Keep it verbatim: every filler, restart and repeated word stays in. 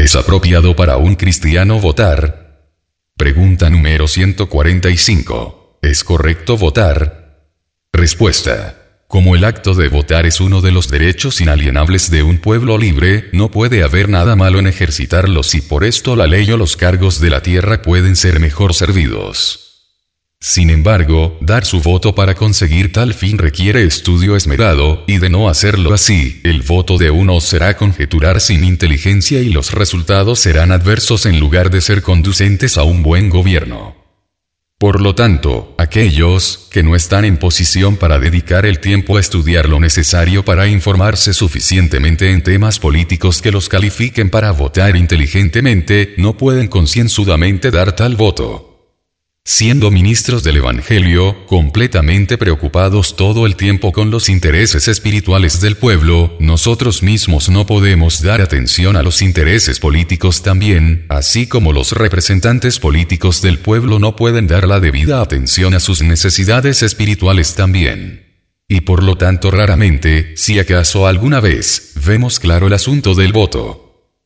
¿Es apropiado para un cristiano votar? Pregunta número ciento cuarenta y cinco. ¿Es correcto votar? Respuesta. Como el acto de votar es uno de los derechos inalienables de un pueblo libre, no puede haber nada malo en ejercitarlos y por esto la ley o los cargos de la tierra pueden ser mejor servidos. Sin embargo, dar su voto para conseguir tal fin requiere estudio esmerado, y de no hacerlo así, el voto de uno será conjeturar sin inteligencia y los resultados serán adversos en lugar de ser conducentes a un buen gobierno. Por lo tanto, aquellos que no están en posición para dedicar el tiempo a estudiar lo necesario para informarse suficientemente en temas políticos que los califiquen para votar inteligentemente, no pueden concienzudamente dar tal voto. Siendo ministros del Evangelio, completamente preocupados todo el tiempo con los intereses espirituales del pueblo, nosotros mismos no podemos dar atención a los intereses políticos también, así como los representantes políticos del pueblo no pueden dar la debida atención a sus necesidades espirituales también. Y por lo tanto raramente, si acaso alguna vez, vemos claro el asunto del voto.